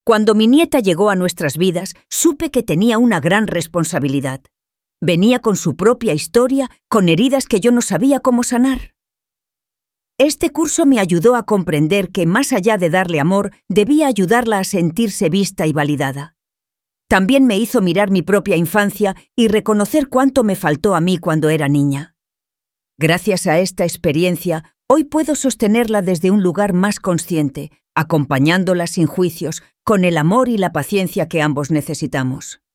Cuando mi nieta llegó a nuestras vidas, supe que tenía una gran responsabilidad. Venía con su propia historia, con heridas que yo no sabía cómo sanar. Este curso me ayudó a comprender que, más allá de darle amor, debía ayudarla a sentirse vista y validada. También me hizo mirar mi propia infancia y reconocer cuánto me faltó a mí cuando era niña. Gracias a esta experiencia, hoy puedo sostenerla desde un lugar más consciente, acompañándola sin juicios, con el amor y la paciencia que ambos necesitamos.